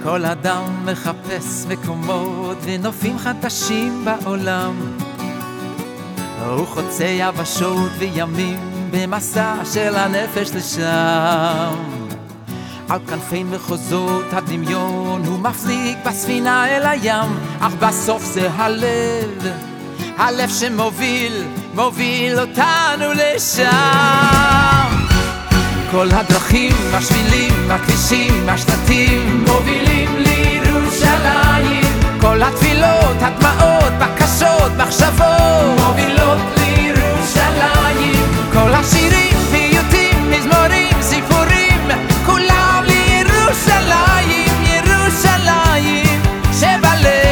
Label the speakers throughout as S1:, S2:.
S1: כל אדם מחפש מקומות ונופים חדשים בעולם. הוא חוצה יבשות וימים במסע של הנפש לשם. על כנפי מחוזות הדמיון הוא מפליג בספינה אל הים, אך בסוף זה הלב שמוביל אותנו לשם. כל הדרכים, השבילים, הכבישים, השלטים מובילים לירושלים. כל התפילות, הדמעות, בקשות, מחשבות מובילות לירושלים. כל השירים, פיוטים, מזמורים, סיפורים, כולם לירושלים, ירושלים שבלב.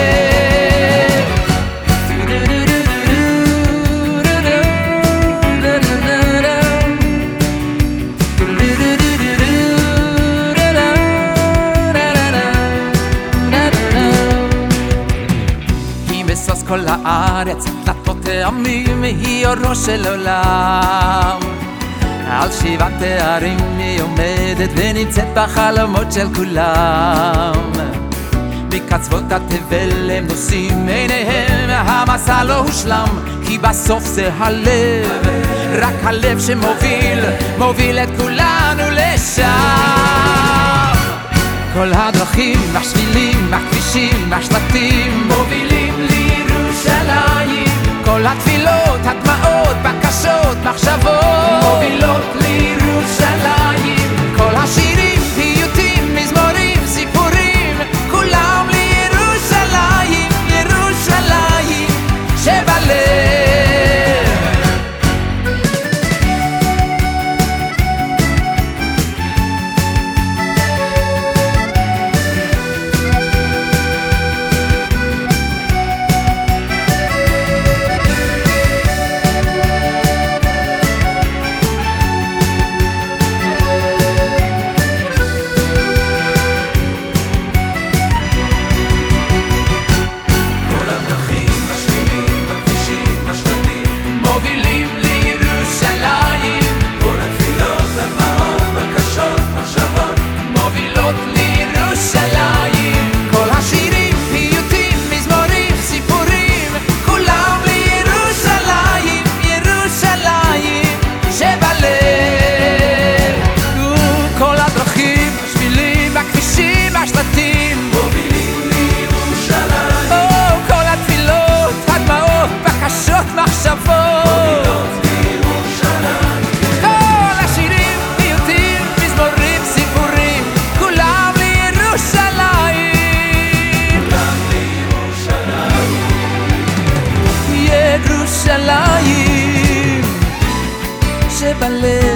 S1: כל הארץ, תלתות העמים, היא אורו של עולם. על 7 תארים היא עומדת ונמצאת בחלומות של כולם. מקצוות התבל הם נושאים עיניהם, המסע לא הושלם, כי בסוף זה הלב, רק הלב שמוביל את כולנו לשם. כל הדרכים, השבילים, הכבישים, השלטים מובילים לירושלים. כל התפילות, הדמעות, בקשות, מחשבות מובילות לירושלים. כל השירים, פיוטים, מזמורים, סיפורים, כולם לירושלים, ירושלים שבלב. ירושלים שבלב.